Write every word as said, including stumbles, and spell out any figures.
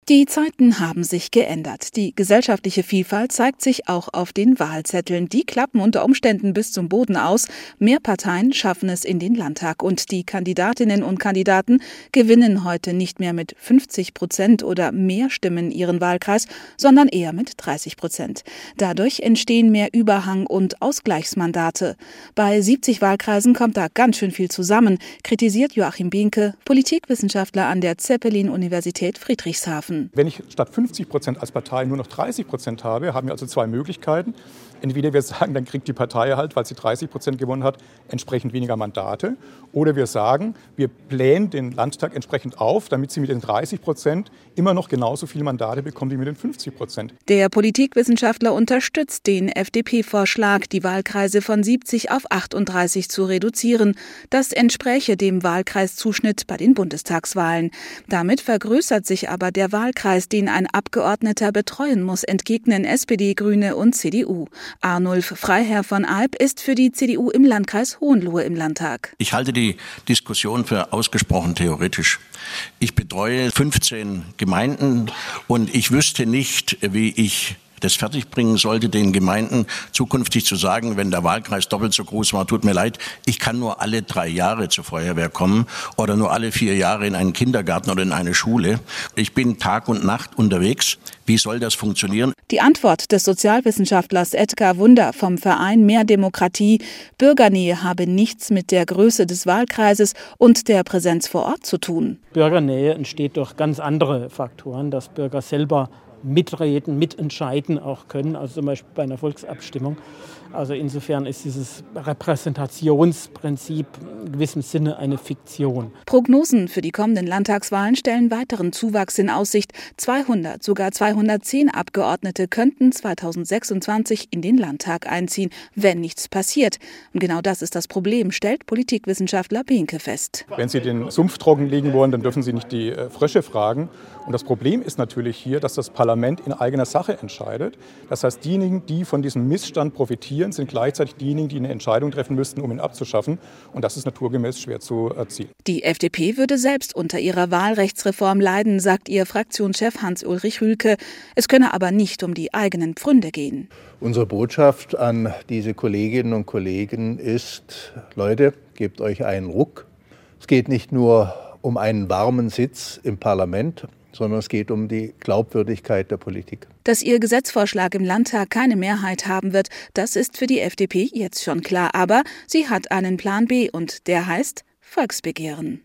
Die Zeiten haben sich geändert. Die gesellschaftliche Vielfalt zeigt sich auch auf den Wahlzetteln. Die klappen unter Umständen bis zum Boden aus. Mehr Parteien schaffen es in den Landtag. Und die Kandidatinnen und Kandidaten gewinnen heute nicht mehr mit fünfzig Prozent oder mehr Stimmen ihren Wahlkreis, sondern eher mit dreißig Prozent. Dadurch entstehen mehr Überhang- und Ausgleichsmandate. Bei siebzig Wahlkreisen kommt da ganz schön viel zusammen, kritisiert Joachim Behnke, Politikwissenschaftler an der Zeppelin-Universität Friedrichshafen. Wenn ich statt fünfzig Prozent als Partei nur noch dreißig Prozent habe, haben wir also zwei Möglichkeiten. Entweder wir sagen, dann kriegt die Partei halt, weil sie dreißig Prozent gewonnen hat, entsprechend weniger Mandate. Oder wir sagen, wir blähen den Landtag entsprechend auf, damit sie mit den dreißig Prozent immer noch genauso viele Mandate bekommen wie mit den fünfzig Prozent. Der Politikwissenschaftler unterstützt den F D P-Vorschlag, die Wahlkreise von siebzig auf achtunddreißig zu reduzieren. Das entspräche dem Wahlkreiszuschnitt bei den Bundestagswahlen. Damit vergrößert sich aber der Wahlkreis, den ein Abgeordneter betreuen muss, entgegnen S P D, Grüne und C D U. Arnulf Freiherr von Alp ist für die C D U im Landkreis Hohenlohe im Landtag. Ich halte die Diskussion für ausgesprochen theoretisch. Ich betreue fünfzehn Gemeinden und ich wüsste nicht, wie ich das fertigbringen sollte, den Gemeinden zukünftig zu sagen, wenn der Wahlkreis doppelt so groß war, tut mir leid, ich kann nur alle drei Jahre zur Feuerwehr kommen oder nur alle vier Jahre in einen Kindergarten oder in eine Schule. Ich bin Tag und Nacht unterwegs. Wie soll das funktionieren? Die Antwort des Sozialwissenschaftlers Edgar Wunder vom Verein Mehr Demokratie: Bürgernähe habe nichts mit der Größe des Wahlkreises und der Präsenz vor Ort zu tun. Bürgernähe entsteht durch ganz andere Faktoren, dass Bürger selber mitreden, mitentscheiden auch können, also zum Beispiel bei einer Volksabstimmung. Also insofern ist dieses Repräsentationsprinzip in gewissem Sinne eine Fiktion. Prognosen für die kommenden Landtagswahlen stellen weiteren Zuwachs in Aussicht. zweihundert, sogar zweihundertzehn Abgeordnete könnten zweitausendsechsundzwanzig in den Landtag einziehen, wenn nichts passiert. Und genau das ist das Problem, stellt Politikwissenschaftler Behnke fest. Wenn Sie den Sumpf trockenlegen wollen, dann dürfen Sie nicht die Frösche fragen. Und das Problem ist natürlich hier, dass das Parlament in eigener Sache entscheidet. Das heißt, diejenigen, die von diesem Missstand profitieren, sind gleichzeitig diejenigen, die eine Entscheidung treffen müssten, um ihn abzuschaffen. Und das ist naturgemäß schwer zu erzielen. Die F D P würde selbst unter ihrer Wahlrechtsreform leiden, sagt ihr Fraktionschef Hans-Ulrich Rühlke. Es könne aber nicht um die eigenen Pfründe gehen. Unsere Botschaft an diese Kolleginnen und Kollegen ist: Leute, gebt euch einen Ruck. Es geht nicht nur um einen warmen Sitz im Parlament, sondern es geht um die Glaubwürdigkeit der Politik. Dass ihr Gesetzvorschlag im Landtag keine Mehrheit haben wird, das ist für die F D P jetzt schon klar. Aber sie hat einen Plan B und der heißt Volksbegehren.